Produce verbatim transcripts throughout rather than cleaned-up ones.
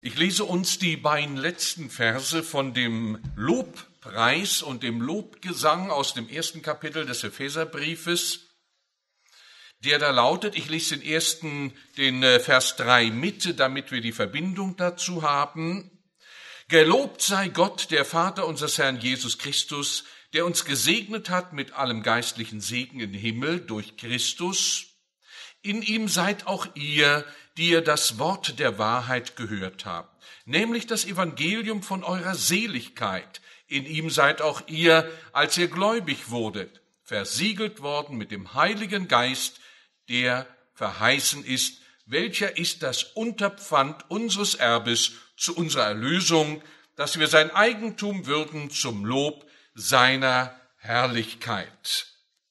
Ich lese uns die beiden letzten Verse von dem Lobpreis und dem Lobgesang aus dem ersten Kapitel des Epheserbriefes, der da lautet, ich lese den ersten, den Vers drei mit, damit wir die Verbindung dazu haben. Gelobt sei Gott, der Vater unseres Herrn Jesus Christus, der uns gesegnet hat mit allem geistlichen Segen im Himmel durch Christus. In ihm seid auch ihr, die ihr das Wort der Wahrheit gehört habt, nämlich das Evangelium von eurer Seligkeit. In ihm seid auch ihr, als ihr gläubig wurdet, versiegelt worden mit dem Heiligen Geist, der verheißen ist, welcher ist das Unterpfand unseres Erbes zu unserer Erlösung, dass wir sein Eigentum würden zum Lob seiner Herrlichkeit.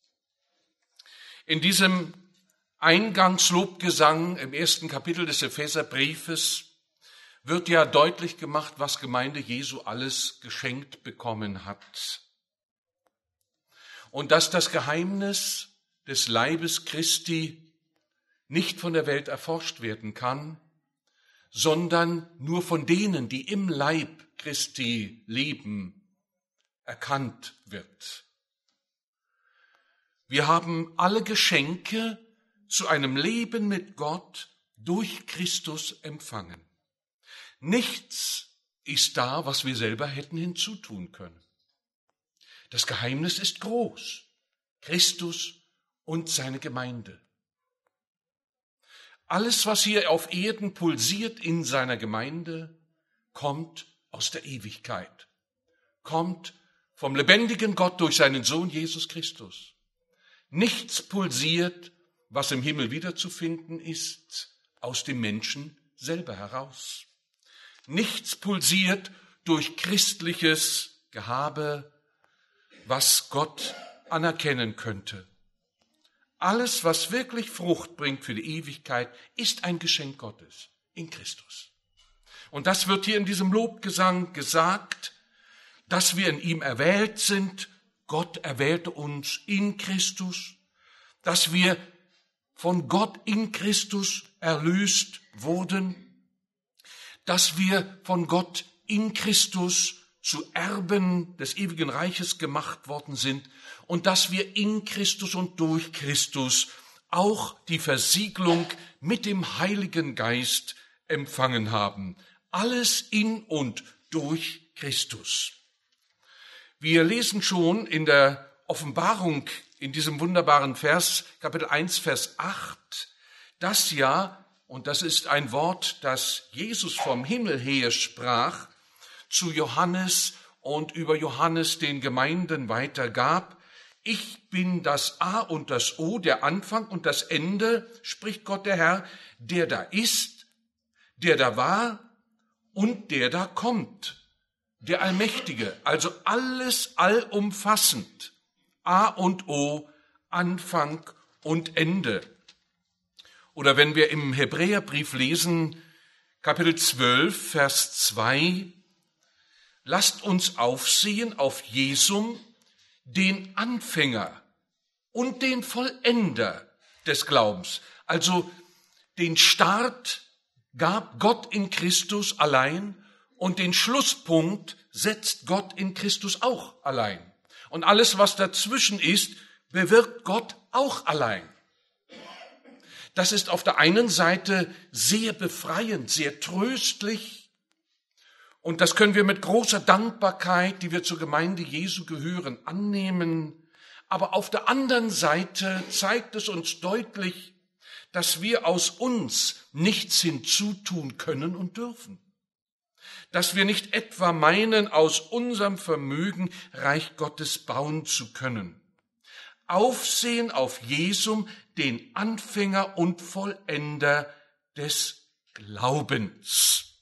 In diesem Eingangslobgesang im ersten Kapitel des Epheserbriefes wird ja deutlich gemacht, was Gemeinde Jesu alles geschenkt bekommen hat. Und dass das Geheimnis des Leibes Christi nicht von der Welt erforscht werden kann, sondern nur von denen, die im Leib Christi leben, erkannt wird. Wir haben alle Geschenke zu einem Leben mit Gott durch Christus empfangen. Nichts ist da, was wir selber hätten hinzutun können. Das Geheimnis ist groß. Christus und seine Gemeinde. Alles, was hier auf Erden pulsiert in seiner Gemeinde, kommt aus der Ewigkeit, kommt vom lebendigen Gott durch seinen Sohn Jesus Christus. Nichts pulsiert, was im Himmel wiederzufinden ist, aus dem Menschen selber heraus. Nichts pulsiert durch christliches Gehabe, was Gott anerkennen könnte. Alles, was wirklich Frucht bringt für die Ewigkeit, ist ein Geschenk Gottes in Christus. Und das wird hier in diesem Lobgesang gesagt, dass wir in ihm erwählt sind. Gott erwählte uns in Christus, dass wir von Gott in Christus erlöst wurden, dass wir von Gott in Christus zu Erben des ewigen Reiches gemacht worden sind und dass wir in Christus und durch Christus auch die Versiegelung mit dem Heiligen Geist empfangen haben. Alles in und durch Christus. Wir lesen schon in der Offenbarung in diesem wunderbaren Vers, Kapitel eins, Vers acht, dass ja, und das ist ein Wort, das Jesus vom Himmel her sprach, zu Johannes und über Johannes den Gemeinden weitergab. Ich bin das A und das O, der Anfang und das Ende, spricht Gott der Herr, der da ist, der da war und der da kommt, der Allmächtige, also alles allumfassend. A und O, Anfang und Ende. Oder wenn wir im Hebräerbrief lesen, Kapitel zwölf, Vers zwei, lasst uns aufsehen auf Jesum, den Anfänger und den Vollender des Glaubens. Also den Start gab Gott in Christus allein und den Schlusspunkt setzt Gott in Christus auch allein. Und alles, was dazwischen ist, bewirkt Gott auch allein. Das ist auf der einen Seite sehr befreiend, sehr tröstlich. Und das können wir mit großer Dankbarkeit, die wir zur Gemeinde Jesu gehören, annehmen. Aber auf der anderen Seite zeigt es uns deutlich, dass wir aus uns nichts hinzutun können und dürfen. Dass wir nicht etwa meinen, aus unserem Vermögen Reich Gottes bauen zu können. Aufsehen auf Jesum, den Anfänger und Vollender des Glaubens.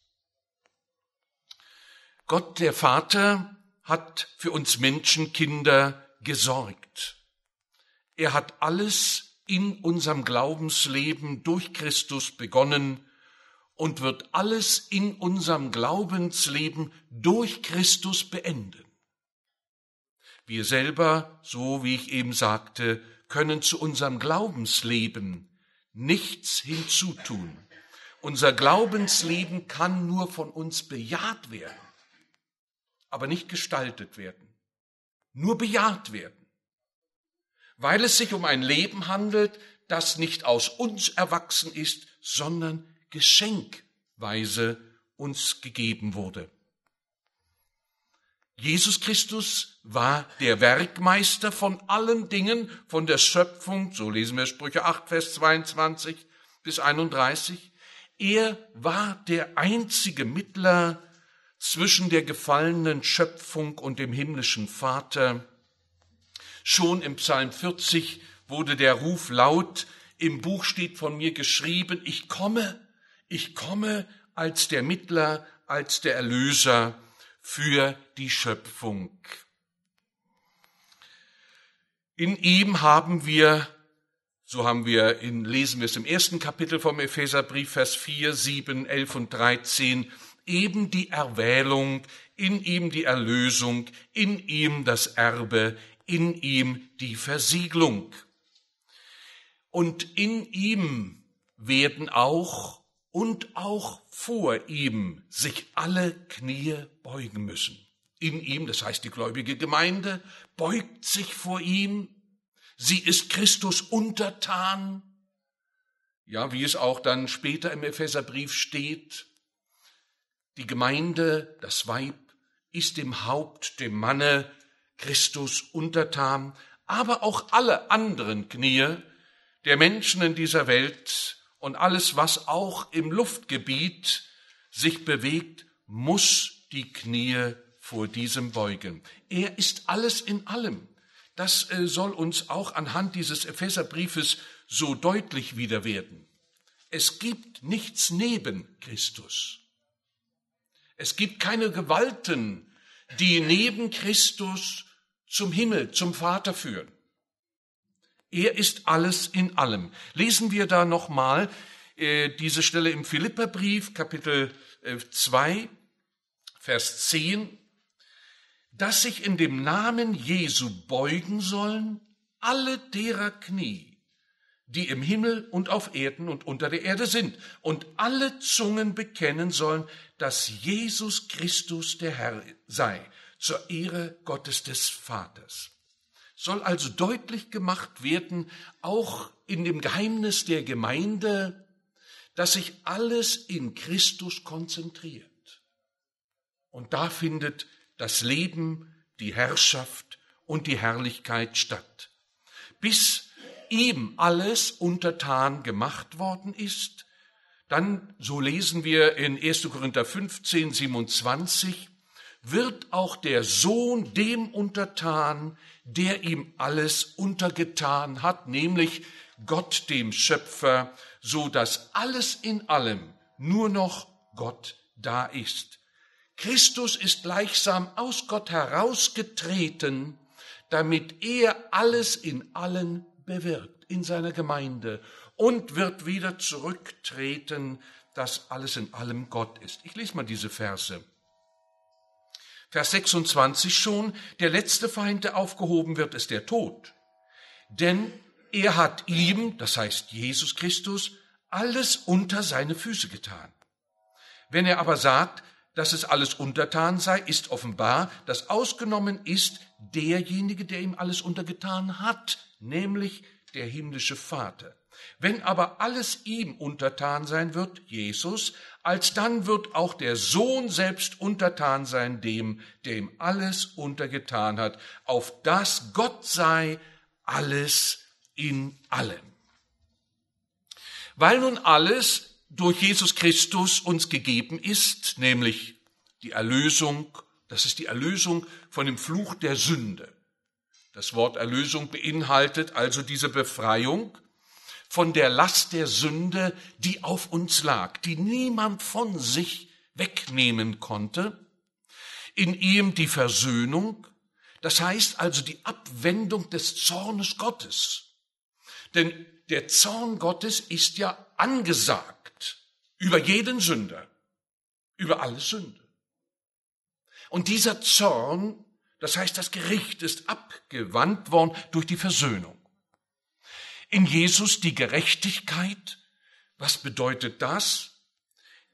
Gott, der Vater, hat für uns Menschenkinder gesorgt. Er hat alles in unserem Glaubensleben durch Christus begonnen und wird alles in unserem Glaubensleben durch Christus beenden. Wir selber, so wie ich eben sagte, können zu unserem Glaubensleben nichts hinzutun. Unser Glaubensleben kann nur von uns bejaht werden, aber nicht gestaltet werden. Nur bejaht werden, weil es sich um ein Leben handelt, das nicht aus uns erwachsen ist, sondern geschenkweise uns gegeben wurde. Jesus Christus war der Werkmeister von allen Dingen, von der Schöpfung, so lesen wir Sprüche acht, Vers zweiundzwanzig bis einunddreißig. Er war der einzige Mittler zwischen der gefallenen Schöpfung und dem himmlischen Vater. Schon im Psalm vierzig wurde der Ruf laut, im Buch steht von mir geschrieben, ich komme, ich komme als der Mittler, als der Erlöser für die Schöpfung. In ihm haben wir, so haben wir in, lesen wir es im ersten Kapitel vom Epheserbrief, Vers vier, sieben, elf und dreizehn, eben die Erwählung, in ihm die Erlösung, in ihm das Erbe, in ihm die Versiegelung. Und in ihm werden auch und auch vor ihm sich alle Knie beugen müssen. In ihm, das heißt die gläubige Gemeinde, beugt sich vor ihm. Sie ist Christus untertan. Ja, wie es auch dann später im Epheserbrief steht, die Gemeinde, das Weib, ist dem Haupt, dem Manne, Christus untertan, aber auch alle anderen Knie der Menschen in dieser Welt und alles, was auch im Luftgebiet sich bewegt, muss die Knie vor diesem beugen. Er ist alles in allem. Das soll uns auch anhand dieses Epheserbriefes so deutlich wieder werden. Es gibt nichts neben Christus. Es gibt keine Gewalten, die neben Christus zum Himmel, zum Vater führen. Er ist alles in allem. Lesen wir da nochmal äh, diese Stelle im Philipperbrief, Kapitel äh, zwei, Vers zehn, dass sich in dem Namen Jesu beugen sollen alle derer Knie, die im Himmel und auf Erden und unter der Erde sind, und alle Zungen bekennen sollen, dass Jesus Christus der Herr sei, zur Ehre Gottes des Vaters. Soll also deutlich gemacht werden, auch in dem Geheimnis der Gemeinde, dass sich alles in Christus konzentriert. Und da findet das Leben, die Herrschaft und die Herrlichkeit statt. Bis ihm alles untertan gemacht worden ist, dann, so lesen wir in erster Korinther fünfzehn, siebenundzwanzig, wird auch der Sohn dem untertan, der ihm alles untergetan hat, nämlich Gott dem Schöpfer, so dass alles in allem nur noch Gott da ist. Christus ist gleichsam aus Gott herausgetreten, damit er alles in allen bewirkt, in seiner Gemeinde, und wird wieder zurücktreten, dass alles in allem Gott ist. Ich lese mal diese Verse. Vers sechsundzwanzig schon, der letzte Feind, der aufgehoben wird, ist der Tod. Denn er hat ihm, das heißt Jesus Christus, alles unter seine Füße getan. Wenn er aber sagt, dass es alles untertan sei, ist offenbar, dass ausgenommen ist derjenige, der ihm alles untergetan hat, nämlich der himmlische Vater. Wenn aber alles ihm untertan sein wird, Jesus, alsdann wird auch der Sohn selbst untertan sein dem, der ihm alles untergetan hat, auf das Gott sei alles in allem. Weil nun alles durch Jesus Christus uns gegeben ist, nämlich die Erlösung, das ist die Erlösung von dem Fluch der Sünde. Das Wort Erlösung beinhaltet also diese Befreiung von der Last der Sünde, die auf uns lag, die niemand von sich wegnehmen konnte. In ihm die Versöhnung, das heißt also die Abwendung des Zornes Gottes. Denn der Zorn Gottes ist ja angesagt über jeden Sünder, über alle Sünde. Und dieser Zorn, das heißt das Gericht, ist abgewandt worden durch die Versöhnung. In Jesus die Gerechtigkeit. Was bedeutet das?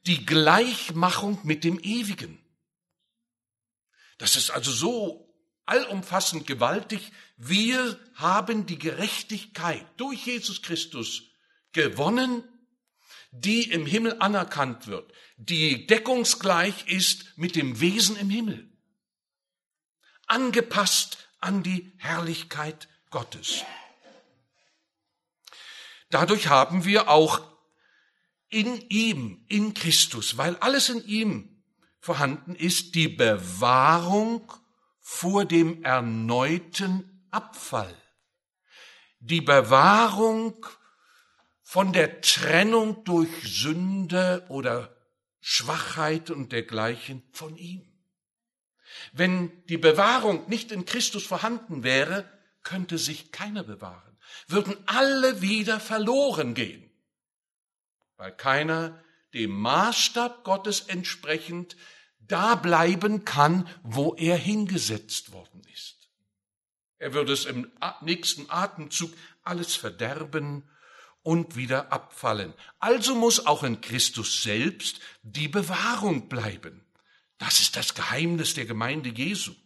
die Gleichmachung mit dem Ewigen. Das ist also so allumfassend gewaltig. Wir haben die Gerechtigkeit durch Jesus Christus gewonnen, die im Himmel anerkannt wird, die deckungsgleich ist mit dem Wesen im Himmel, angepasst an die Herrlichkeit Gottes. Dadurch haben wir auch in ihm, in Christus, weil alles in ihm vorhanden ist, die Bewahrung vor dem erneuten Abfall, die Bewahrung von der Trennung durch Sünde oder Schwachheit und dergleichen von ihm. Wenn die Bewahrung nicht in Christus vorhanden wäre, könnte sich keiner bewahren, würden alle wieder verloren gehen, weil keiner dem Maßstab Gottes entsprechend da bleiben kann, wo er hingesetzt worden ist. Er würde es im nächsten Atemzug alles verderben und wieder abfallen. Also muss auch in Christus selbst die Bewahrung bleiben. Das ist das Geheimnis der Gemeinde Jesu.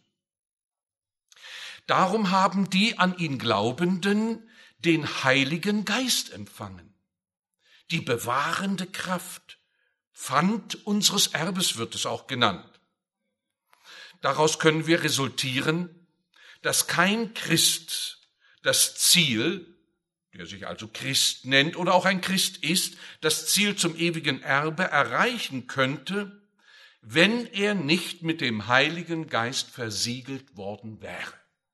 Darum haben die an ihn Glaubenden den Heiligen Geist empfangen. Die bewahrende Kraft, Pfand unseres Erbes wird es auch genannt. Daraus können wir resultieren, dass kein Christ das Ziel, der sich also Christ nennt oder auch ein Christ ist, das Ziel zum ewigen Erbe erreichen könnte, wenn er nicht mit dem Heiligen Geist versiegelt worden wäre.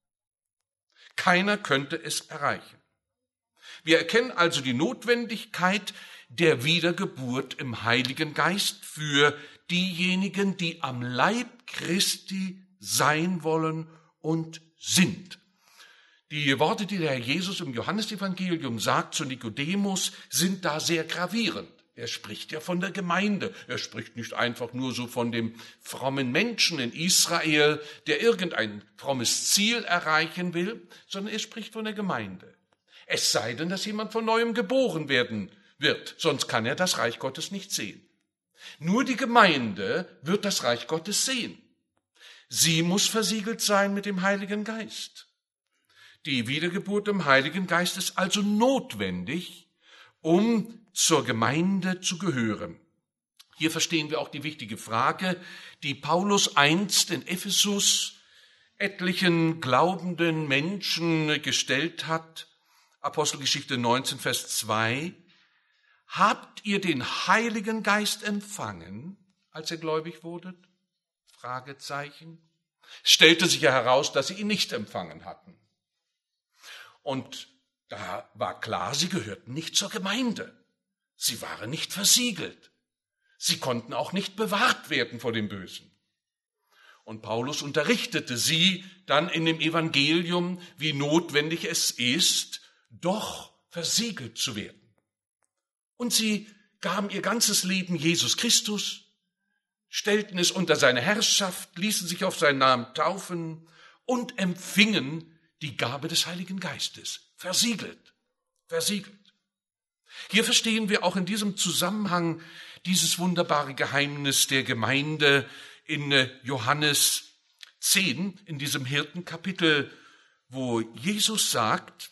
Keiner könnte es erreichen. Wir erkennen also die Notwendigkeit der Wiedergeburt im Heiligen Geist für diejenigen, die am Leib Christi sein wollen und sind. Die Worte, die der Herr Jesus im Johannesevangelium sagt zu Nikodemus, sind da sehr gravierend. Er spricht ja von der Gemeinde. Er spricht nicht einfach nur so von dem frommen Menschen in Israel, der irgendein frommes Ziel erreichen will, sondern er spricht von der Gemeinde. Es sei denn, dass jemand von Neuem geboren werden wird, sonst kann er das Reich Gottes nicht sehen. Nur die Gemeinde wird das Reich Gottes sehen. Sie muss versiegelt sein mit dem Heiligen Geist. Die Wiedergeburt im Heiligen Geist ist also notwendig, um zur Gemeinde zu gehören. Hier verstehen wir auch die wichtige Frage, die Paulus einst in Ephesus etlichen glaubenden Menschen gestellt hat. Apostelgeschichte neunzehn, Vers zwei. Habt ihr den Heiligen Geist empfangen, als ihr gläubig wurdet? Fragezeichen. Es stellte sich ja heraus, dass sie ihn nicht empfangen hatten. Und da war klar, sie gehörten nicht zur Gemeinde. Sie waren nicht versiegelt. Sie konnten auch nicht bewahrt werden vor dem Bösen. Und Paulus unterrichtete sie dann in dem Evangelium, wie notwendig es ist, doch versiegelt zu werden. Und sie gaben ihr ganzes Leben Jesus Christus, stellten es unter seine Herrschaft, ließen sich auf seinen Namen taufen und empfingen die Gabe des Heiligen Geistes. Versiegelt, versiegelt. Hier verstehen wir auch in diesem Zusammenhang dieses wunderbare Geheimnis der Gemeinde in Johannes zehn, in diesem Hirtenkapitel, wo Jesus sagt,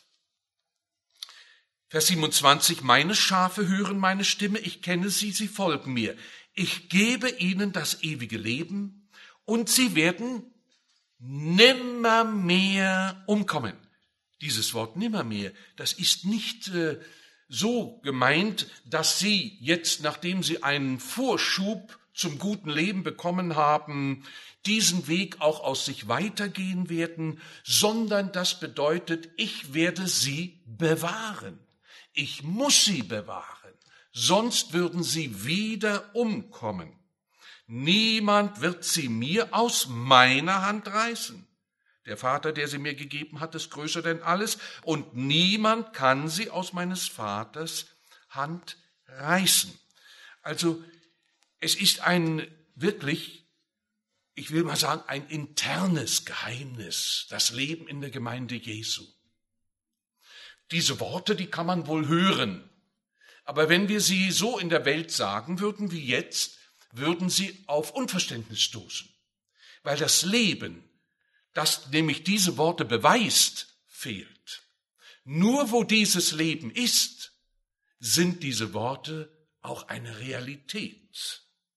Vers siebenundzwanzig, meine Schafe hören meine Stimme, ich kenne sie, sie folgen mir. Ich gebe ihnen das ewige Leben und sie werden nimmermehr umkommen. Dieses Wort nimmermehr, das ist nicht äh, so gemeint, dass sie jetzt, nachdem sie einen Vorschub zum guten Leben bekommen haben, diesen Weg auch aus sich weitergehen werden, sondern das bedeutet, ich werde sie bewahren. Ich muss sie bewahren, sonst würden sie wieder umkommen. Niemand wird sie mir aus meiner Hand reißen. Der Vater, der sie mir gegeben hat, ist größer denn alles, und niemand kann sie aus meines Vaters Hand reißen. Also es ist ein wirklich, ich will mal sagen, ein internes Geheimnis, das Leben in der Gemeinde Jesu. Diese Worte, die kann man wohl hören, Aber wenn wir sie so in der Welt sagen würden wie jetzt, würden sie auf Unverständnis stoßen. Weil das Leben, das nämlich diese Worte beweist, fehlt. Nur wo dieses Leben ist, sind diese Worte auch eine Realität.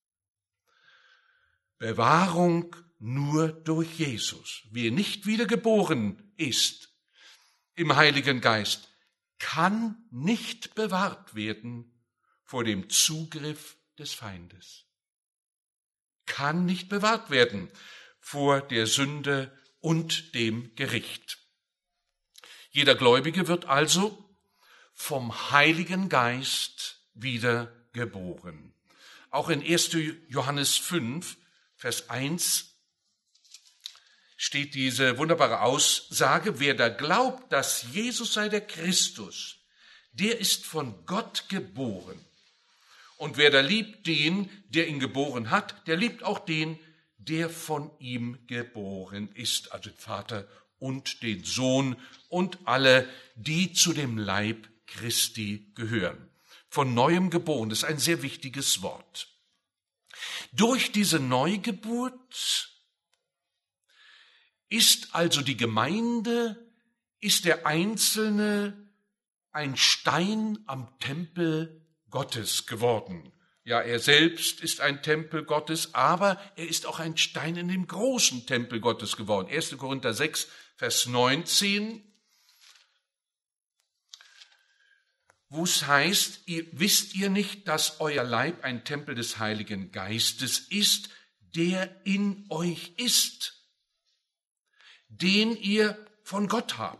Bewahrung nur durch Jesus. Wer nicht wiedergeboren ist im Heiligen Geist, kann nicht bewahrt werden vor dem Zugriff des Feindes. Kann nicht bewahrt werden vor der Sünde und dem Gericht. Jeder Gläubige wird also vom Heiligen Geist wiedergeboren. Auch in erster Johannes fünf, Vers eins steht diese wunderbare Aussage: Wer da glaubt, dass Jesus sei der Christus, der ist von Gott geboren. Und wer da liebt den, der ihn geboren hat, der liebt auch den, der von ihm geboren ist, also den Vater und den Sohn und alle, die zu dem Leib Christi gehören. Von neuem geboren, das ist ein sehr wichtiges Wort. Durch diese Neugeburt ist also die Gemeinde, ist der Einzelne ein Stein am Tempel Gottes geworden. Ja, er selbst ist ein Tempel Gottes, aber er ist auch ein Stein in dem großen Tempel Gottes geworden. erster Korinther sechs, Vers neunzehn, wo es heißt, ihr, wisst ihr nicht, dass euer Leib ein Tempel des Heiligen Geistes ist, der in euch ist, den ihr von Gott habt,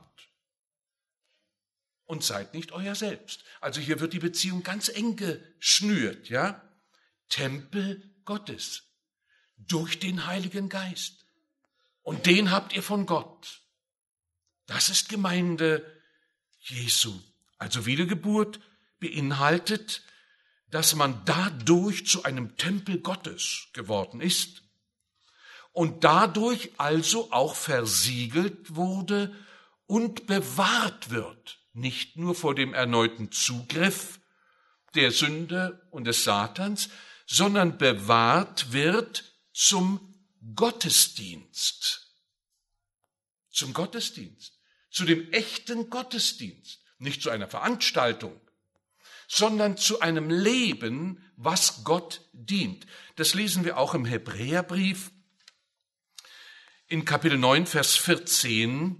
und seid nicht euer selbst. Also hier wird die Beziehung ganz eng geschnürt, ja? Tempel Gottes durch den Heiligen Geist. Und den habt ihr von Gott. Das ist Gemeinde Jesu. Also Wiedergeburt beinhaltet, dass man dadurch zu einem Tempel Gottes geworden ist und dadurch also auch versiegelt wurde und bewahrt wird, nicht nur vor dem erneuten Zugriff der Sünde und des Satans, sondern bewahrt wird zum Gottesdienst. Zum Gottesdienst, zu dem echten Gottesdienst, nicht zu einer Veranstaltung, sondern zu einem Leben, was Gott dient. Das lesen wir auch im Hebräerbrief in Kapitel neun, Vers vierzehn.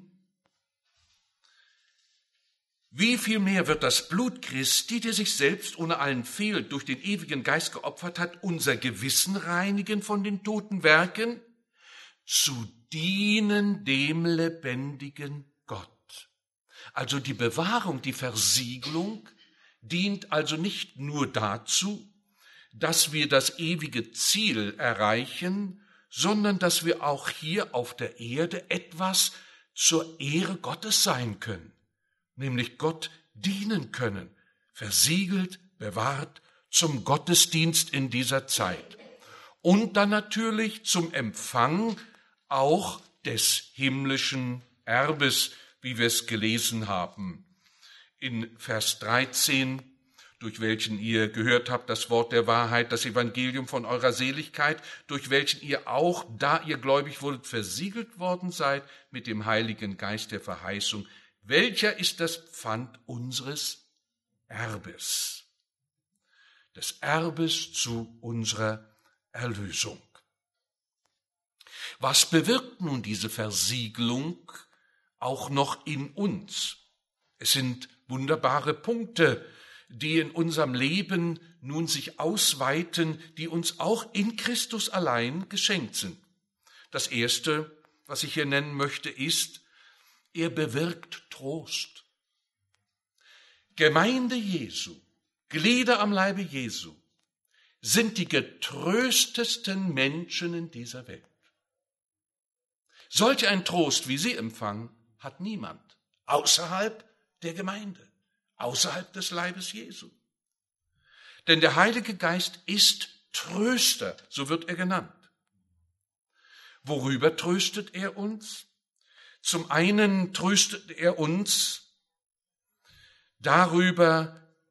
Wie viel mehr wird das Blut Christi, der sich selbst ohne allen Fehl durch den ewigen Geist geopfert hat, unser Gewissen reinigen von den toten Werken, zu dienen dem lebendigen Gott. Also die Bewahrung, die Versiegelung dient also nicht nur dazu, dass wir das ewige Ziel erreichen, sondern dass wir auch hier auf der Erde etwas zur Ehre Gottes sein können. Nämlich Gott dienen können, versiegelt, bewahrt zum Gottesdienst in dieser Zeit. Und dann natürlich zum Empfang auch des himmlischen Erbes, wie wir es gelesen haben. In Vers dreizehn, durch welchen ihr gehört habt, das Wort der Wahrheit, das Evangelium von eurer Seligkeit, durch welchen ihr auch, da ihr gläubig wurdet, versiegelt worden seid mit dem Heiligen Geist der Verheißung. Welcher ist das Pfand unseres Erbes? Des Erbes zu unserer Erlösung. Was bewirkt nun diese Versiegelung auch noch in uns? Es sind wunderbare Punkte, die in unserem Leben nun sich ausweiten, die uns auch in Christus allein geschenkt sind. Das Erste, was ich hier nennen möchte, ist, er bewirkt Trost. Gemeinde Jesu, Glieder am Leibe Jesu, sind die getröstesten Menschen in dieser Welt. Solch ein Trost, wie sie empfangen, hat niemand außerhalb der Gemeinde, außerhalb des Leibes Jesu. Denn der Heilige Geist ist Tröster, so wird er genannt. Worüber tröstet er uns? Zum einen tröstet er uns darüber,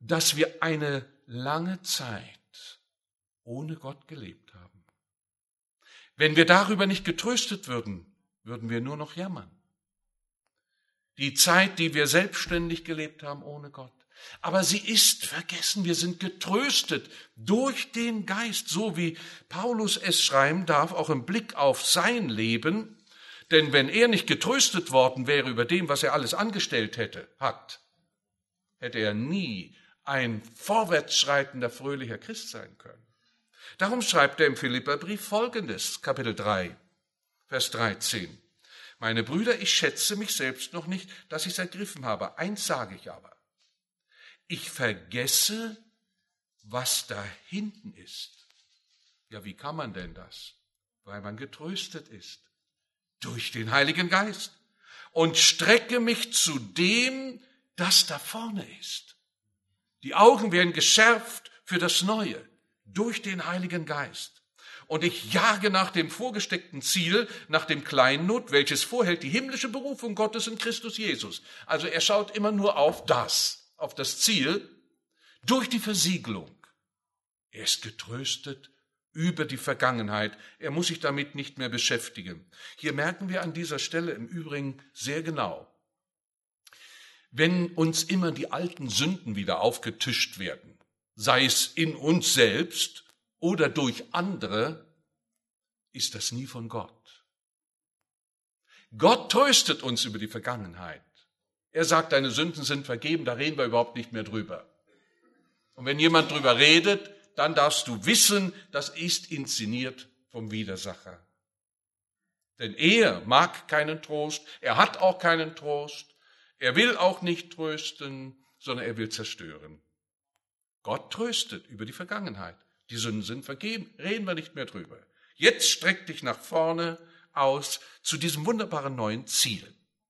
dass wir eine lange Zeit ohne Gott gelebt haben. Wenn wir darüber nicht getröstet würden, würden wir nur noch jammern. Die Zeit, die wir selbstständig gelebt haben ohne Gott. Aber sie ist vergessen. Wir sind getröstet durch den Geist, so wie Paulus es schreiben darf, auch im Blick auf sein Leben. Denn wenn er nicht getröstet worden wäre über dem, was er alles angestellt hätte, hat, hätte er nie ein vorwärtsschreitender, fröhlicher Christ sein können. Darum schreibt er im Philipperbrief Folgendes, Kapitel drei, Vers dreizehn. Meine Brüder, ich schätze mich selbst noch nicht, dass ich es ergriffen habe. Eins sage ich aber. Ich vergesse, was da hinten ist. Ja, wie kann man denn das? Weil man getröstet ist durch den Heiligen Geist und strecke mich zu dem, das da vorne ist. Die Augen werden geschärft für das Neue durch den Heiligen Geist. Und ich jage nach dem vorgesteckten Ziel, nach dem Kleinod, welches vorhält die himmlische Berufung Gottes in Christus Jesus. Also er schaut immer nur auf das, auf das Ziel, durch die Versiegelung. Er ist getröstet über die Vergangenheit. Er muss sich damit nicht mehr beschäftigen. Hier merken wir an dieser Stelle im Übrigen sehr genau, wenn uns immer die alten Sünden wieder aufgetischt werden, sei es in uns selbst oder durch andere, ist das nie von Gott. Gott tröstet uns über die Vergangenheit. Er sagt, deine Sünden sind vergeben, da reden wir überhaupt nicht mehr drüber. Und wenn jemand drüber redet, dann darfst du wissen, das ist inszeniert vom Widersacher. Denn er mag keinen Trost, er hat auch keinen Trost, er will auch nicht trösten, sondern er will zerstören. Gott tröstet über die Vergangenheit. Die Sünden sind vergeben, reden wir nicht mehr drüber. Jetzt streck dich nach vorne aus zu diesem wunderbaren neuen Ziel.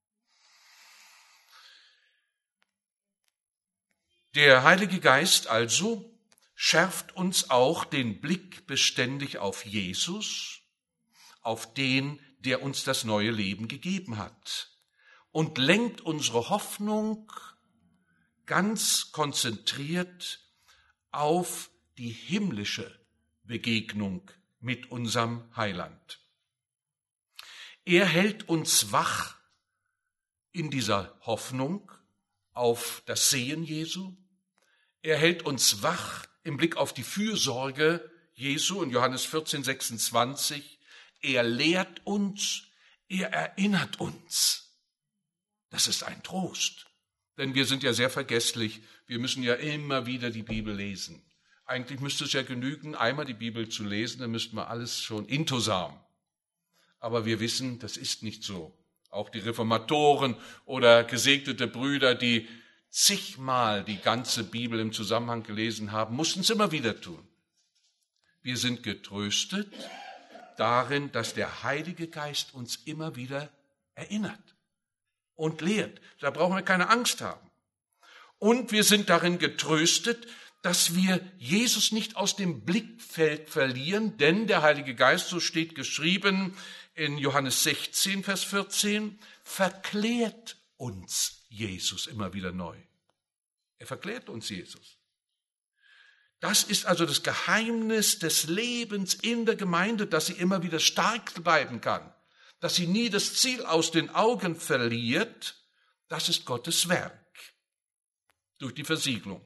Der Heilige Geist also schärft uns auch den Blick beständig auf Jesus, auf den, der uns das neue Leben gegeben hat, und lenkt unsere Hoffnung ganz konzentriert auf die himmlische Begegnung mit unserem Heiland. Er hält uns wach in dieser Hoffnung auf das Sehen Jesu. Er hält uns wach im Blick auf die Fürsorge Jesu in Johannes vierzehn, sechsundzwanzig. Er lehrt uns, er erinnert uns. Das ist ein Trost, denn wir sind ja sehr vergesslich. Wir müssen ja immer wieder die Bibel lesen. Eigentlich müsste es ja genügen, einmal die Bibel zu lesen, dann müssten wir alles schon intus haben. Aber wir wissen, das ist nicht so. Auch die Reformatoren oder gesegnete Brüder, die zigmal die ganze Bibel im Zusammenhang gelesen haben, mussten es immer wieder tun. Wir sind getröstet darin, dass der Heilige Geist uns immer wieder erinnert und lehrt. Da brauchen wir keine Angst haben. Und wir sind darin getröstet, dass wir Jesus nicht aus dem Blickfeld verlieren, denn der Heilige Geist, so steht geschrieben in Johannes sechzehn, Vers vierzehn, verklärt uns Jesus immer wieder neu. Er verklärt uns Jesus. Das ist also das Geheimnis des Lebens in der Gemeinde, dass sie immer wieder stark bleiben kann, dass sie nie das Ziel aus den Augen verliert. Das ist Gottes Werk durch die Versiegelung.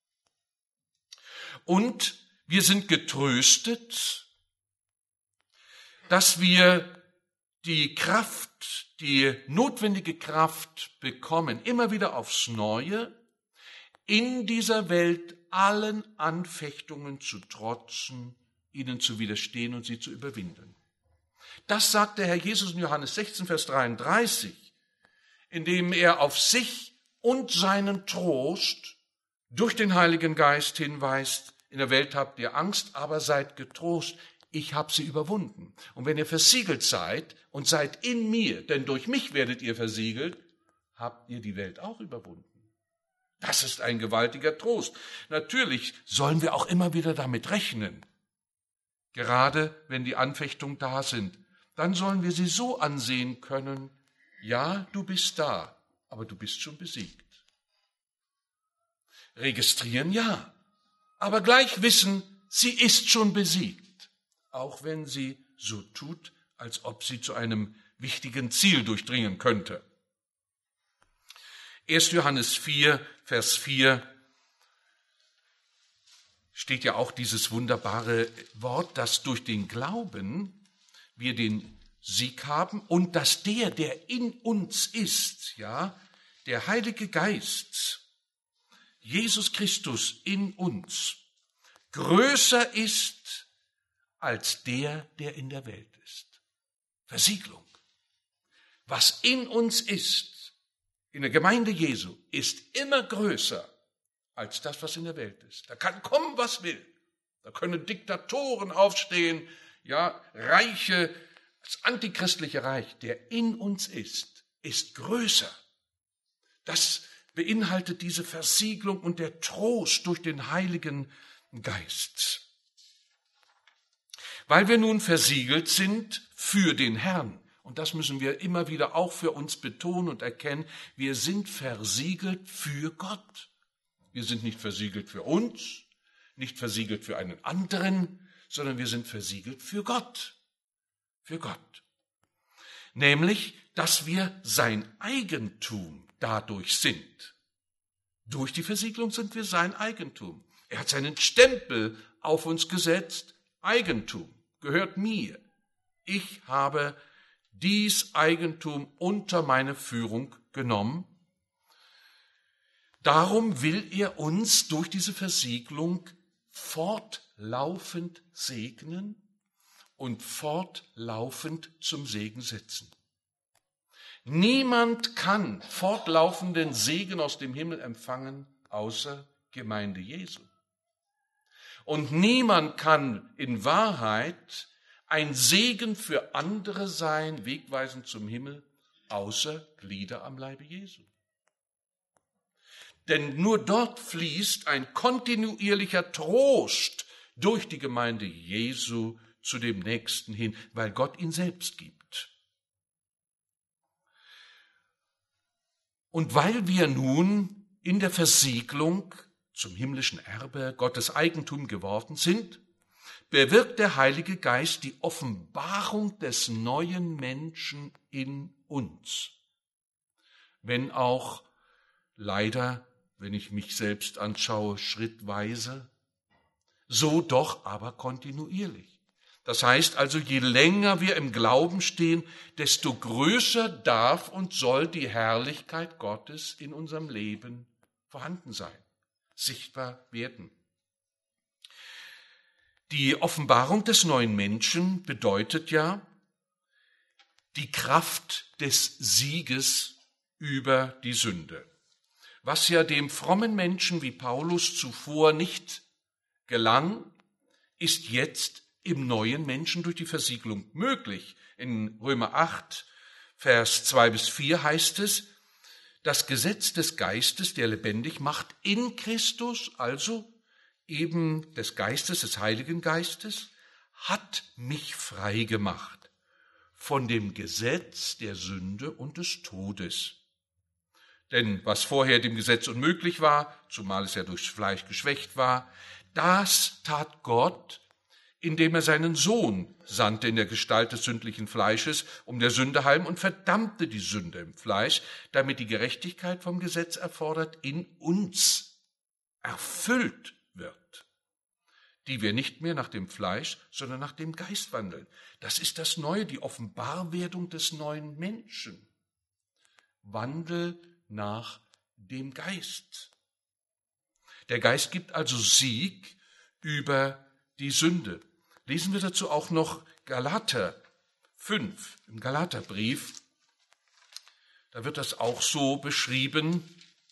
Und wir sind getröstet, dass wir die Kraft, die notwendige Kraft bekommen, immer wieder aufs Neue, in dieser Welt allen Anfechtungen zu trotzen, ihnen zu widerstehen und sie zu überwinden. Das sagt der Herr Jesus in Johannes sechzehn, Vers dreiunddreißig, indem er auf sich und seinen Trost durch den Heiligen Geist hinweist. In der Welt habt ihr Angst, aber seid getrost. Ich habe sie überwunden. Und wenn ihr versiegelt seid und seid in mir, denn durch mich werdet ihr versiegelt, habt ihr die Welt auch überwunden. Das ist ein gewaltiger Trost. Natürlich sollen wir auch immer wieder damit rechnen. Gerade wenn die Anfechtungen da sind, dann sollen wir sie so ansehen können, ja, du bist da, aber du bist schon besiegt. registrieren, ja, aber gleich wissen, sie ist schon besiegt, auch wenn sie so tut, als ob sie zu einem wichtigen Ziel durchdringen könnte. erster Johannes vier, Vers vier steht ja auch dieses wunderbare Wort, dass durch den Glauben wir den Sieg haben und dass der, der in uns ist, ja, der Heilige Geist, Jesus Christus in uns, größer ist als der, der in der Welt ist. Versiegelung. Was in uns ist, in der Gemeinde Jesu, ist immer größer als das, was in der Welt ist. Da kann kommen, was will. Da können Diktatoren aufstehen, ja, Reiche, das antichristliche Reich, der in uns ist, ist größer. Das beinhaltet diese Versiegelung und der Trost durch den Heiligen Geist. Weil wir nun versiegelt sind für den Herrn, und das müssen wir immer wieder auch für uns betonen und erkennen, wir sind versiegelt für Gott. Wir sind nicht versiegelt für uns, nicht versiegelt für einen anderen, sondern wir sind versiegelt für Gott. Für Gott. Nämlich, dass wir sein Eigentum dadurch sind. Durch die Versiegelung sind wir sein Eigentum. Er hat seinen Stempel auf uns gesetzt. Eigentum gehört mir. Ich habe dies Eigentum unter meine Führung genommen. Darum will er uns durch diese Versiegelung fortlaufend segnen und fortlaufend zum Segen setzen. Niemand kann fortlaufenden Segen aus dem Himmel empfangen, außer Gemeinde Jesu. Und niemand kann in Wahrheit ein Segen für andere sein, wegweisend zum Himmel, außer Glieder am Leibe Jesu. Denn nur dort fließt ein kontinuierlicher Trost durch die Gemeinde Jesu zu dem Nächsten hin, weil Gott ihn selbst gibt. Und weil wir nun in der Versiegelung zum himmlischen Erbe Gottes Eigentum geworden sind, bewirkt der Heilige Geist die Offenbarung des neuen Menschen in uns. Wenn auch leider, wenn ich mich selbst anschaue, schrittweise, so doch aber kontinuierlich. Das heißt also, je länger wir im Glauben stehen, desto größer darf und soll die Herrlichkeit Gottes in unserem Leben vorhanden sein, sichtbar werden. Die Offenbarung des neuen Menschen bedeutet ja die Kraft des Sieges über die Sünde. Was ja dem frommen Menschen wie Paulus zuvor nicht gelang, ist jetzt im neuen Menschen durch die Versiegelung möglich. In Römer acht, Vers zwei bis vier heißt es, das Gesetz des Geistes, der lebendig macht, in Christus, also eben des Geistes, des Heiligen Geistes, hat mich frei gemacht von dem Gesetz der Sünde und des Todes. Denn was vorher dem Gesetz unmöglich war, zumal es ja durchs Fleisch geschwächt war, das tat Gott, indem er seinen Sohn sandte in der Gestalt des sündlichen Fleisches, um der Sünde heim und verdammte die Sünde im Fleisch, damit die Gerechtigkeit vom Gesetz erfordert in uns erfüllt wird, die wir nicht mehr nach dem Fleisch, sondern nach dem Geist wandeln. Das ist das Neue, die Offenbarwerdung des neuen Menschen. Wandel nach dem Geist. Der Geist gibt also Sieg über die Sünde. Lesen wir dazu auch noch Galater fünf, im Galaterbrief. Da wird das auch so beschrieben.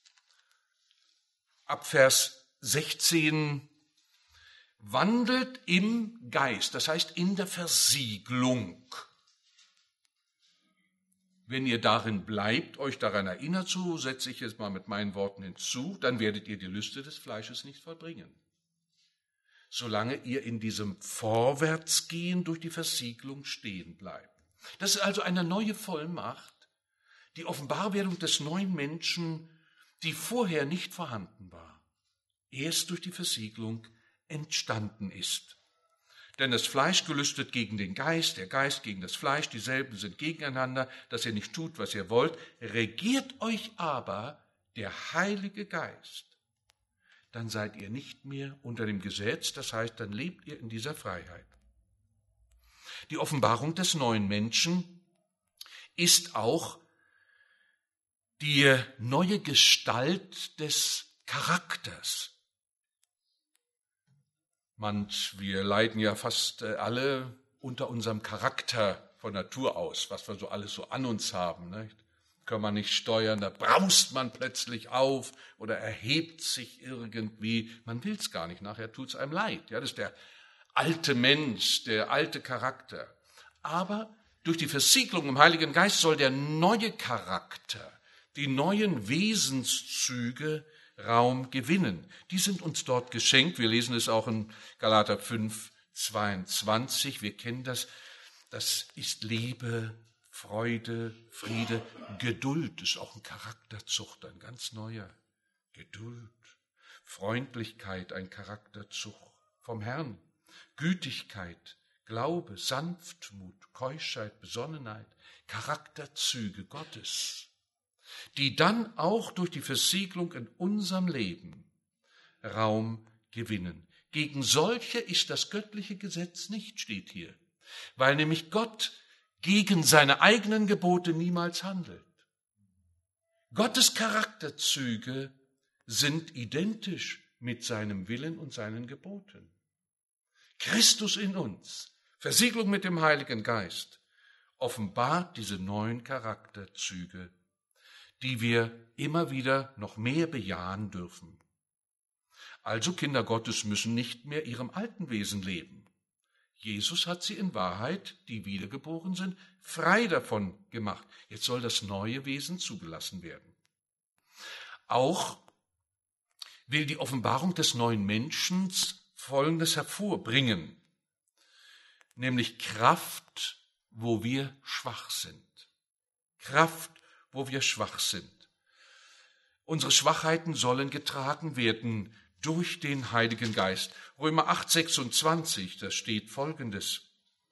Ab Vers sechzehn, wandelt im Geist, das heißt in der Versiegelung. Wenn ihr darin bleibt, euch daran erinnert, so setze ich es mal mit meinen Worten hinzu, dann werdet ihr die Lüste des Fleisches nicht vollbringen. Solange ihr in diesem Vorwärtsgehen durch die Versiegelung stehen bleibt. Das ist also eine neue Vollmacht, die Offenbarwerdung des neuen Menschen, die vorher nicht vorhanden war. erst durch die Versiegelung entstanden ist. Denn das Fleisch gelüstet gegen den Geist, der Geist gegen das Fleisch, dieselben sind gegeneinander, dass ihr nicht tut, was ihr wollt. Regiert euch aber der Heilige Geist, dann seid ihr nicht mehr unter dem Gesetz, das heißt, dann lebt ihr in dieser Freiheit. Die Offenbarung des neuen Menschen ist auch die neue Gestalt des Charakters. Manch, wir leiden ja fast alle unter unserem Charakter von Natur aus, was wir so alles so an uns haben, nicht? Kann man nicht steuern, da braust man plötzlich auf oder erhebt sich irgendwie. Man will es gar nicht, nachher tut es einem leid. Ja, das ist der alte Mensch, der alte Charakter. Aber durch die Versiegelung im Heiligen Geist soll der neue Charakter, die neuen Wesenszüge Raum gewinnen. Die sind uns dort geschenkt. Wir lesen es auch in Galater fünf, zweiundzwanzig. Wir kennen das. Das ist Liebe, Freude, Friede, Geduld ist auch ein Charakterzug, ein ganz neuer. Geduld, Freundlichkeit, ein Charakterzug vom Herrn. Gütigkeit, Glaube, Sanftmut, Keuschheit, Besonnenheit, Charakterzüge Gottes, die dann auch durch die Versiegelung in unserem Leben Raum gewinnen. Gegen solche ist das göttliche Gesetz nicht, steht hier, weil nämlich Gott gegen seine eigenen Gebote niemals handelt. Gottes Charakterzüge sind identisch mit seinem Willen und seinen Geboten. Christus in uns, Versiegelung mit dem Heiligen Geist, offenbart diese neuen Charakterzüge, die wir immer wieder noch mehr bejahen dürfen. Also Kinder Gottes müssen nicht mehr ihrem alten Wesen leben. Jesus hat sie in Wahrheit, die wiedergeboren sind, frei davon gemacht. Jetzt soll das neue Wesen zugelassen werden. Auch will die Offenbarung des neuen Menschen Folgendes hervorbringen, nämlich Kraft, wo wir schwach sind. Kraft, wo wir schwach sind. Unsere Schwachheiten sollen getragen werden durch den Heiligen Geist. Römer acht, sechsundzwanzig, da steht Folgendes.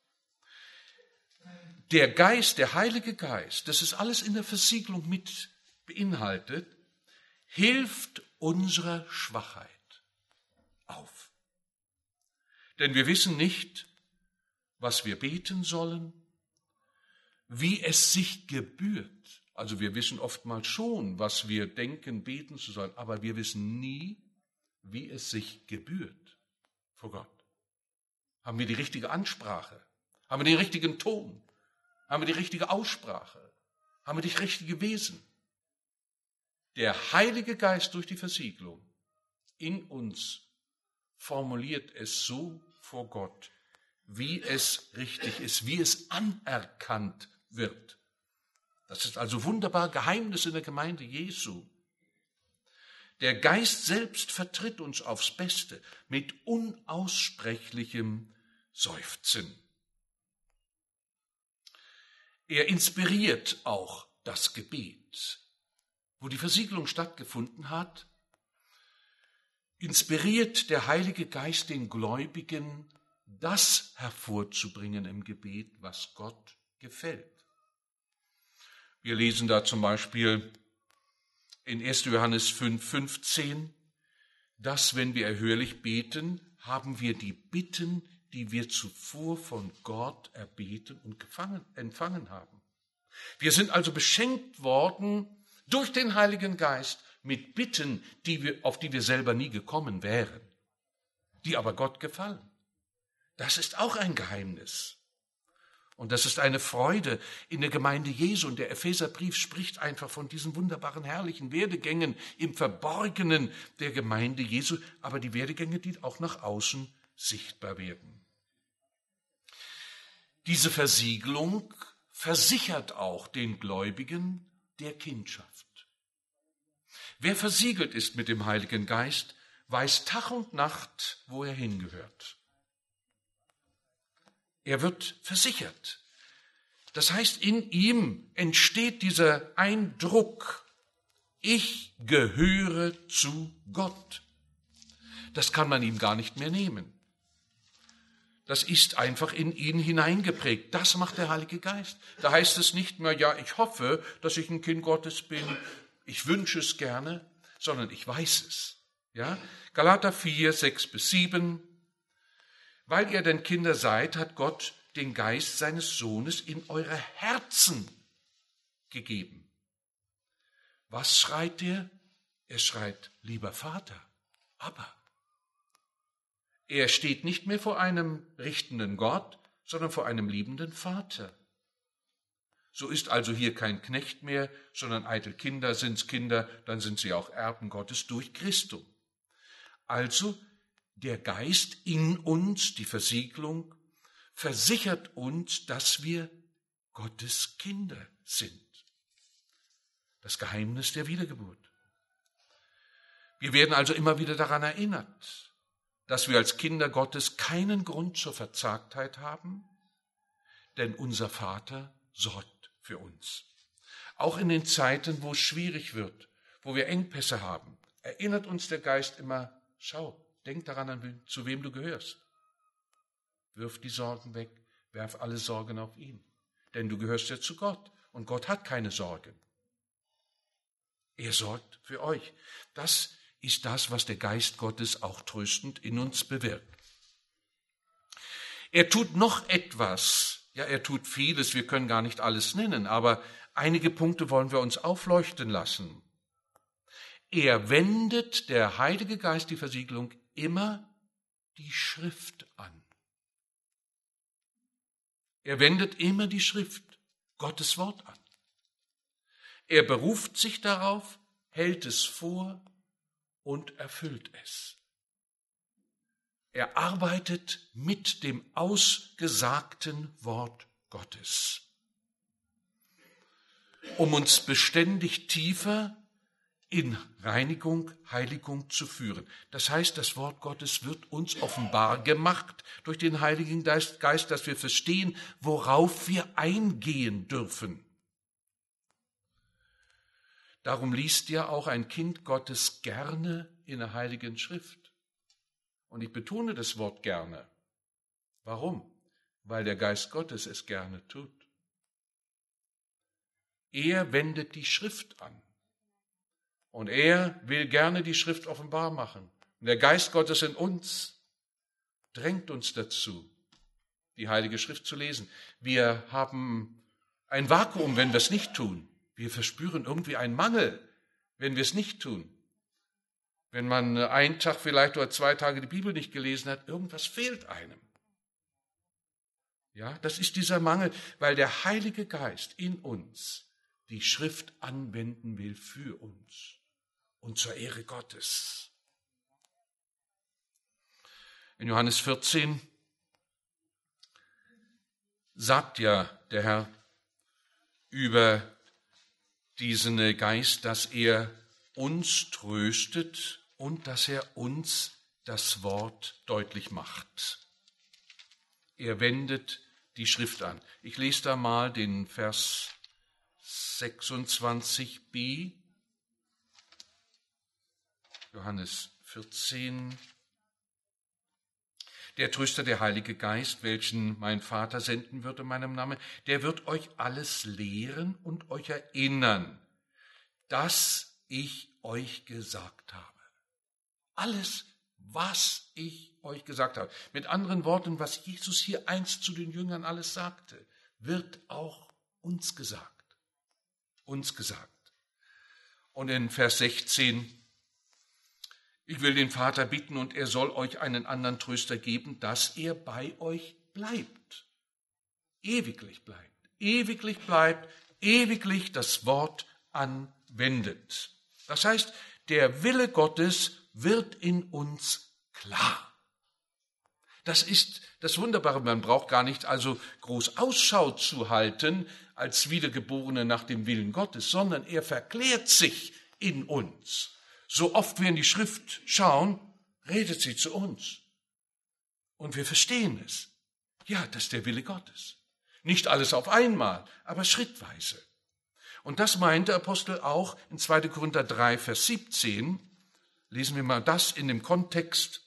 Der Geist, der Heilige Geist, das ist alles in der Versiegelung mit beinhaltet, hilft unserer Schwachheit auf. Denn wir wissen nicht, was wir beten sollen, wie es sich gebührt. Also wir wissen oftmals schon, was wir denken, beten zu sollen, aber wir wissen nie, wie es sich gebührt vor Gott. Haben wir die richtige Ansprache? Haben wir den richtigen Ton? Haben wir die richtige Aussprache? Haben wir das richtige Wesen? Der Heilige Geist durch die Versiegelung in uns formuliert es so vor Gott, wie es richtig ist, wie es anerkannt wird. Das ist also wunderbar Geheimnis in der Gemeinde Jesu. Der Geist selbst vertritt uns aufs Beste mit unaussprechlichem Seufzen. Er inspiriert auch das Gebet. Wo die Versiegelung stattgefunden hat, inspiriert der Heilige Geist den Gläubigen, das hervorzubringen im Gebet, was Gott gefällt. Wir lesen da zum Beispiel in erster Johannes fünf, fünfzehn, dass, wenn wir erhörlich beten, haben wir die Bitten, die wir zuvor von Gott erbeten und gefangen, empfangen haben. Wir sind also beschenkt worden durch den Heiligen Geist mit Bitten, die wir, auf die wir selber nie gekommen wären, die aber Gott gefallen. Das ist auch ein Geheimnis. Und das ist eine Freude in der Gemeinde Jesu. Und der Epheserbrief spricht einfach von diesen wunderbaren, herrlichen Werdegängen im Verborgenen der Gemeinde Jesu, aber die Werdegänge, die auch nach außen sichtbar werden. Diese Versiegelung versichert auch den Gläubigen der Kindschaft. Wer versiegelt ist mit dem Heiligen Geist, weiß Tag und Nacht, wo er hingehört. Er wird versichert. Das heißt, in ihm entsteht dieser Eindruck, ich gehöre zu Gott. Das kann man ihm gar nicht mehr nehmen. Das ist einfach in ihn hineingeprägt. Das macht der Heilige Geist. Da heißt es nicht mehr, ja, ich hoffe, dass ich ein Kind Gottes bin, ich wünsche es gerne, sondern ich weiß es. Ja? Galater vier, sechs bis sieben. Weil ihr denn Kinder seid, hat Gott den Geist seines Sohnes in eure Herzen gegeben. Was schreit er? Er schreit, lieber Vater, Abba. Er steht nicht mehr vor einem richtenden Gott, sondern vor einem liebenden Vater. So ist also hier kein Knecht mehr, sondern eitel Kinder. Sind's Kinder, dann sind sie auch Erben Gottes durch Christum. Also der Geist in uns, die Versiegelung, versichert uns, dass wir Gottes Kinder sind. Das Geheimnis der Wiedergeburt. Wir werden also immer wieder daran erinnert, dass wir als Kinder Gottes keinen Grund zur Verzagtheit haben, denn unser Vater sorgt für uns. Auch in den Zeiten, wo es schwierig wird, wo wir Engpässe haben, erinnert uns der Geist immer, schau, denk daran, zu wem du gehörst. Wirf die Sorgen weg, werf alle Sorgen auf ihn, denn du gehörst ja zu Gott und Gott hat keine Sorgen. Er sorgt für euch. Das ist das, was der Geist Gottes auch tröstend in uns bewirkt. Er tut noch etwas. Ja, er tut vieles. Wir können gar nicht alles nennen, aber einige Punkte wollen wir uns aufleuchten lassen. Er wendet, der Heilige Geist, die Versiegelung, immer die Schrift an. Er wendet immer die Schrift, Gottes Wort an. Er beruft sich darauf, hält es vor und erfüllt es. Er arbeitet mit dem ausgesagten Wort Gottes, um uns beständig tiefer in Reinigung, Heiligung zu führen. Das heißt, das Wort Gottes wird uns offenbar gemacht durch den Heiligen Geist, dass wir verstehen, worauf wir eingehen dürfen. Darum liest ja auch ein Kind Gottes gerne in der Heiligen Schrift. Und ich betone das Wort gerne. Warum? Weil der Geist Gottes es gerne tut. Er wendet die Schrift an. Und er will gerne die Schrift offenbar machen. Und der Geist Gottes in uns drängt uns dazu, die Heilige Schrift zu lesen. Wir haben ein Vakuum, wenn wir es nicht tun. Wir verspüren irgendwie einen Mangel, wenn wir es nicht tun. Wenn man einen Tag vielleicht oder zwei Tage die Bibel nicht gelesen hat, irgendwas fehlt einem. Ja, das ist dieser Mangel, weil der Heilige Geist in uns die Schrift anwenden will für uns und zur Ehre Gottes. In Johannes vierzehn sagt ja der Herr über diesen Geist, dass er uns tröstet und dass er uns das Wort deutlich macht. Er wendet die Schrift an. Ich lese da mal den Vers sechsundzwanzig b, Johannes vierzehn. Der Tröster, der Heilige Geist, welchen mein Vater senden wird in meinem Namen, der wird euch alles lehren und euch erinnern, dass ich euch gesagt habe. Alles, was ich euch gesagt habe. Mit anderen Worten, was Jesus hier einst zu den Jüngern alles sagte, wird auch uns gesagt. Uns gesagt. Und in Vers sechzehn, ich will den Vater bitten und er soll euch einen anderen Tröster geben, dass er bei euch bleibt. Ewiglich bleibt. Ewiglich bleibt. Ewiglich das Wort anwendet. Das heißt, der Wille Gottes wird in uns klar. Das ist das Wunderbare. Man braucht gar nicht also groß Ausschau zu halten als Wiedergeborene nach dem Willen Gottes, sondern er verklärt sich in uns. So oft wir in die Schrift schauen, redet sie zu uns. Und wir verstehen es. Ja, das ist der Wille Gottes. Nicht alles auf einmal, aber schrittweise. Und das meint der Apostel auch in zweiter Korinther drei, Vers siebzehn. Lesen wir mal das in dem Kontext.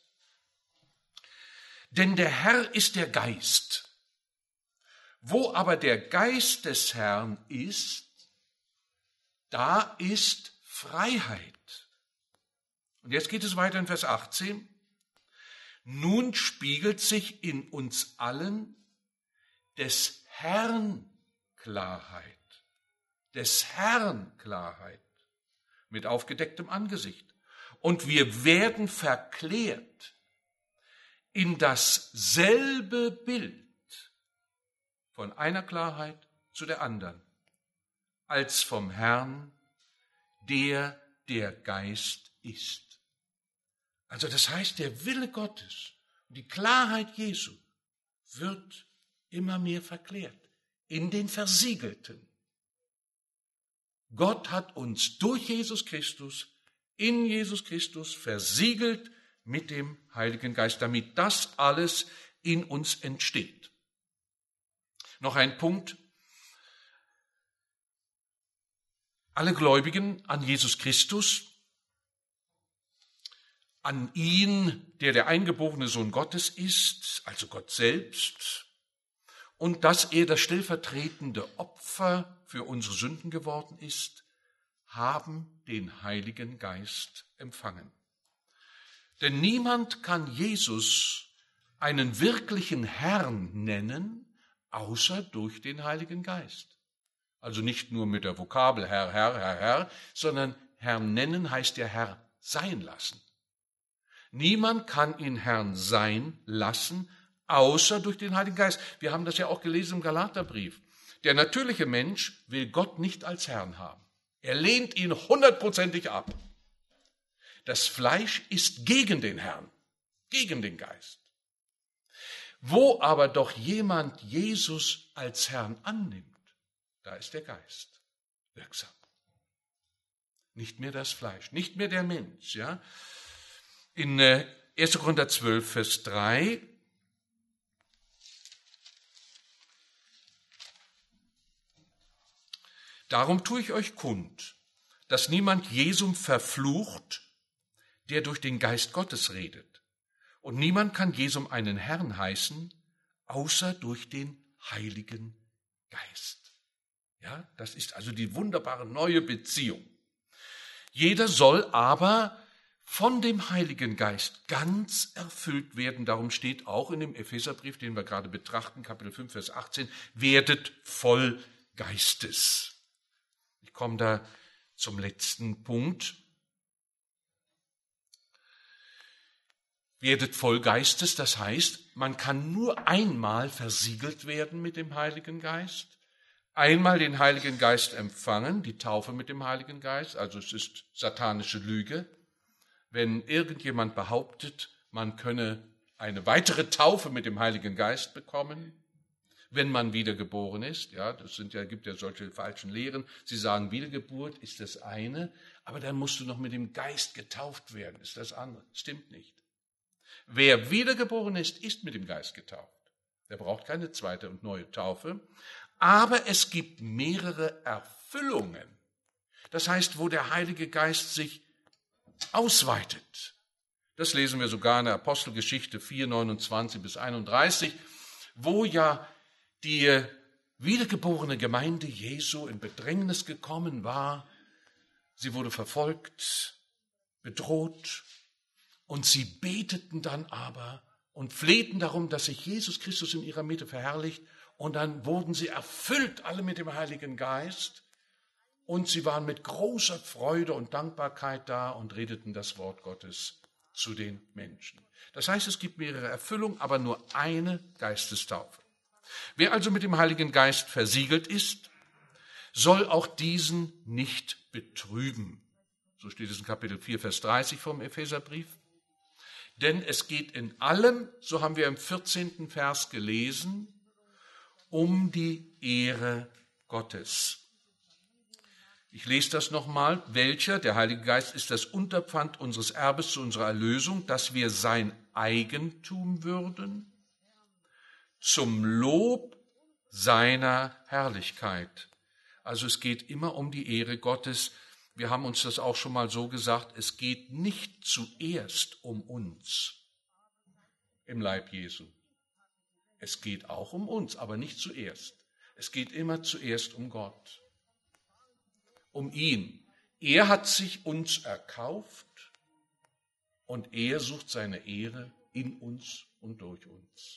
Denn der Herr ist der Geist. Wo aber der Geist des Herrn ist, da ist Freiheit. Und jetzt geht es weiter in Vers achtzehn. Nun spiegelt sich in uns allen des Herrn Klarheit, des Herrn Klarheit mit aufgedecktem Angesicht. Und wir werden verklärt in dasselbe Bild von einer Klarheit zu der anderen, als vom Herrn, der der Geist ist. Also das heißt, der Wille Gottes und die Klarheit Jesu wird immer mehr verklärt in den Versiegelten. Gott hat uns durch Jesus Christus, in Jesus Christus versiegelt mit dem Heiligen Geist, damit das alles in uns entsteht. Noch ein Punkt. Alle Gläubigen an Jesus Christus, an ihn, der der eingeborene Sohn Gottes ist, also Gott selbst, und dass er das stellvertretende Opfer für unsere Sünden geworden ist, haben den Heiligen Geist empfangen. Denn niemand kann Jesus einen wirklichen Herrn nennen, außer durch den Heiligen Geist. Also nicht nur mit der Vokabel Herr, Herr, Herr, Herr, sondern Herrn nennen heißt ja Herr sein lassen. Niemand kann ihn Herrn sein lassen, außer durch den Heiligen Geist. Wir haben das ja auch gelesen im Galaterbrief. Der natürliche Mensch will Gott nicht als Herrn haben. Er lehnt ihn hundertprozentig ab. Das Fleisch ist gegen den Herrn, gegen den Geist. Wo aber doch jemand Jesus als Herrn annimmt, da ist der Geist wirksam. Nicht mehr das Fleisch, nicht mehr der Mensch. Ja? In erster Korinther zwölf, Vers drei, darum tue ich euch kund, dass niemand Jesum verflucht, der durch den Geist Gottes redet. Und niemand kann Jesum einen Herrn heißen, außer durch den Heiligen Geist. Ja, das ist also die wunderbare neue Beziehung. Jeder soll aber von dem Heiligen Geist ganz erfüllt werden. Darum steht auch in dem Epheserbrief, den wir gerade betrachten, Kapitel fünf, Vers achtzehn, werdet voll Geistes. Ich komme da zum letzten Punkt. Werdet voll Geistes, das heißt, man kann nur einmal versiegelt werden mit dem Heiligen Geist, einmal den Heiligen Geist empfangen, die Taufe mit dem Heiligen Geist, also es ist satanische Lüge. Wenn irgendjemand behauptet, man könne eine weitere Taufe mit dem Heiligen Geist bekommen, wenn man wiedergeboren ist, ja, das sind ja, gibt ja solche falschen Lehren, sie sagen, Wiedergeburt ist das eine, aber dann musst du noch mit dem Geist getauft werden, ist das andere, stimmt nicht. Wer wiedergeboren ist, ist mit dem Geist getauft. Der braucht keine zweite und neue Taufe. Aber es gibt mehrere Erfüllungen. Das heißt, wo der Heilige Geist sich ausweitet. Das lesen wir sogar in der Apostelgeschichte vier, neunundzwanzig bis einunddreißig, wo ja die wiedergeborene Gemeinde Jesu in Bedrängnis gekommen war. Sie wurde verfolgt, bedroht. Und sie beteten dann aber und flehten darum, dass sich Jesus Christus in ihrer Mitte verherrlicht. Und dann wurden sie erfüllt, alle mit dem Heiligen Geist. Und sie waren mit großer Freude und Dankbarkeit da und redeten das Wort Gottes zu den Menschen. Das heißt, es gibt mehrere Erfüllungen, aber nur eine Geistestaufe. Wer also mit dem Heiligen Geist versiegelt ist, soll auch diesen nicht betrüben. So steht es in Kapitel vier, Vers dreißig vom Epheserbrief. Denn es geht in allem, so haben wir im vierzehnten Vers gelesen, um die Ehre Gottes. Ich lese das nochmal. Welcher, der Heilige Geist, ist das Unterpfand unseres Erbes zu unserer Erlösung, dass wir sein Eigentum würden, zum Lob seiner Herrlichkeit. Also es geht immer um die Ehre Gottes. wir haben uns das auch schon mal so gesagt, es geht nicht zuerst um uns im Leib Jesu. Es geht auch um uns, aber nicht zuerst. Es geht immer zuerst um Gott, um ihn. Er hat sich uns erkauft und er sucht seine Ehre in uns und durch uns.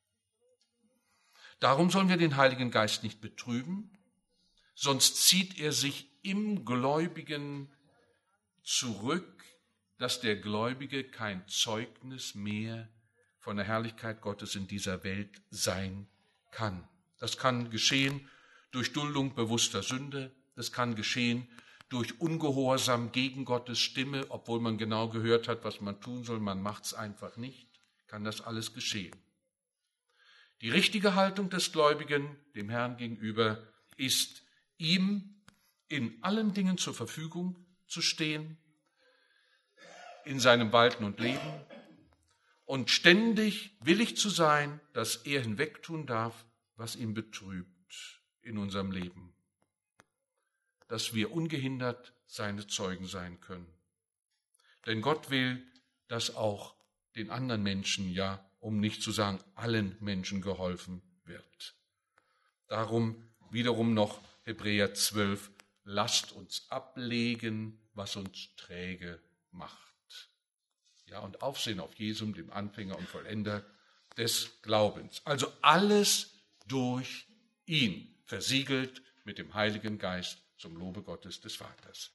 Darum sollen wir den Heiligen Geist nicht betrüben, sonst zieht er sich im Gläubigen zurück, dass der Gläubige kein Zeugnis mehr von der Herrlichkeit Gottes in dieser Welt sein kann. Das kann geschehen durch Duldung bewusster Sünde, das kann geschehen durch Ungehorsam gegen Gottes Stimme, obwohl man genau gehört hat, was man tun soll, man macht es einfach nicht, kann das alles geschehen. Die richtige Haltung des Gläubigen dem Herrn gegenüber ist, ihm in allen Dingen zur Verfügung zu stehen, in seinem Walten und Leben und ständig willig zu sein, dass er hinwegtun darf, was ihn betrübt in unserem Leben, dass wir ungehindert seine Zeugen sein können. Denn Gott will, dass auch den anderen Menschen, ja, um nicht zu sagen allen Menschen geholfen wird. Darum wiederum noch Hebräer zwölf, lasst uns ablegen, was uns träge macht. Ja, und Aufsehen auf Jesum, dem Anfänger und Vollender des Glaubens. Also alles durch ihn, versiegelt mit dem Heiligen Geist zum Lobe Gottes des Vaters.